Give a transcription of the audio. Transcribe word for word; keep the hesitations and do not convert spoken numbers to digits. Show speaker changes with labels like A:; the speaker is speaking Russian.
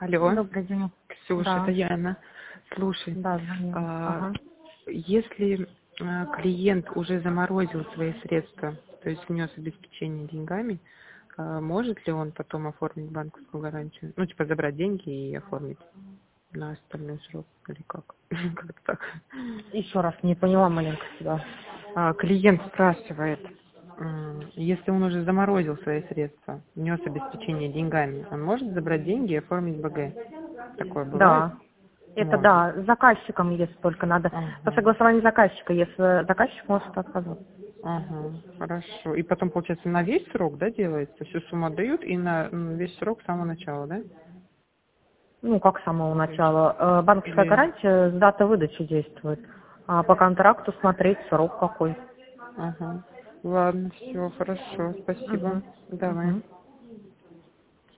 A: Алло,
B: Добрый день.
A: Ксюша, это
B: Да,
A: Яна. Слушай,
B: да, звоню.
A: а,
B: Ага.
A: если а, клиент уже заморозил свои средства, то есть внес обеспечение деньгами, а, может ли он потом оформить банковскую гарантию? Ну, типа забрать деньги и оформить на остальной срок или как? Как так?
B: Еще раз, не поняла маленько тебя.
A: А, Клиент спрашивает, м, если он уже заморозил свои средства, внес обеспечение деньгами, он может забрать деньги и оформить БГ? Такое бывает?
B: Да. Это
A: Может.
B: да, с заказчиком, если только надо. По
A: Ага.
B: согласованию заказчика, если заказчик может отказаться.
A: Ага, хорошо. И потом, получается, на весь срок, да, делается? Всю сумму отдают и на м, весь срок с самого начала, да?
B: Ну, как с самого начала. Э, Банковская
A: Или...
B: гарантия с даты выдачи действует. А по контракту смотреть срок какой.
A: Ага. Ладно, все, хорошо, спасибо.
B: Угу.
A: Давай.
B: Угу.